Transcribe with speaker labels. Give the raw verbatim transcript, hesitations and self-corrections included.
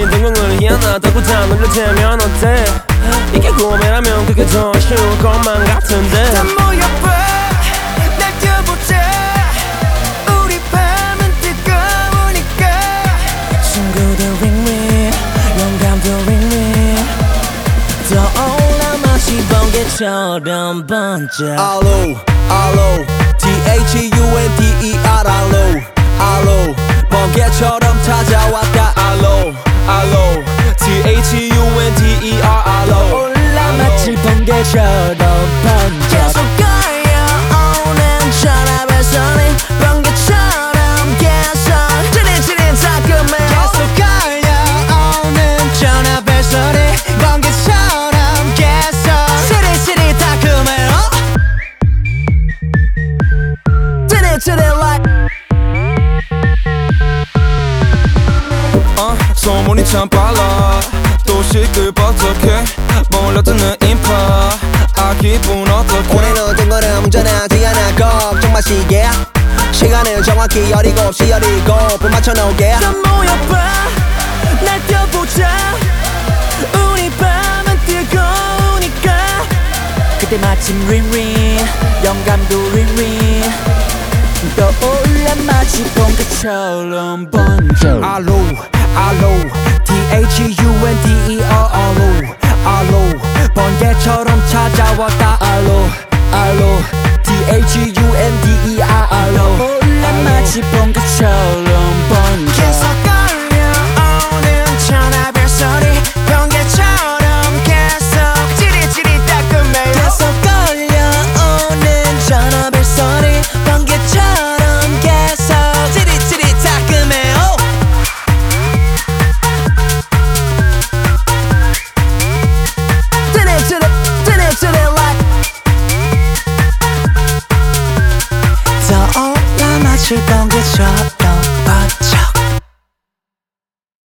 Speaker 1: 긴 동공을 희한하다고 다 놀려대면 어때? 이게 꿈이라면 그게 더 쉬울 것만 같은데.
Speaker 2: 다 모여봐 날뛰어보자 우리 밤은 뜨거우니까.
Speaker 1: 친구들 윙윙 영감도 윙윙 떠올라 마치 번개처럼 번져.
Speaker 3: 알로 알로 T H U N D E R 알로 알로 번개처럼 찾아왔다. 알로 알로 T H U N D E R 알로
Speaker 1: 올라 마치 번개처럼 번져.
Speaker 2: 계속 걸려오는 전화벨 소리 번개처럼 계속 지릿지릿 따끔해.
Speaker 3: 계속 걸려오는 전화벨 소리 번개처럼 계속
Speaker 2: 지릿지릿 따끔해. 지릿지릿 like
Speaker 3: 어, 소문이 참 빨라 또 시끌벅적해 몰려드는 인파 아 기분 어떡해.
Speaker 4: 오늘 얻은 거는 문제나지 않아 걱정 마시게 시간은 정확히 열일곱 시 열일곱 분 맞춰놓게.
Speaker 2: 다 모여봐 날뛰어보자 우리 밤은 뜨거우니까.
Speaker 1: 그때 마침 윙윙 영감도 윙윙 떠올라 마치 번개처럼 번져.
Speaker 3: 알로 알로 T H U N D E R 알로 알로 번개처럼 찾아왔다. 알로 알로 T H U N D E R 알로
Speaker 1: 올라 마치 번개처럼 번져.
Speaker 2: 계속 걸려오는 전화벨 소리 번개처럼 계속 지릿지릿 따끔해.
Speaker 1: 계속 걸려오는 전화벨 소리 번개처럼 계속
Speaker 2: 지릿지릿 따끔해. 지릿지릿 지릿지릿 like
Speaker 1: 떠올라 마치 번개처럼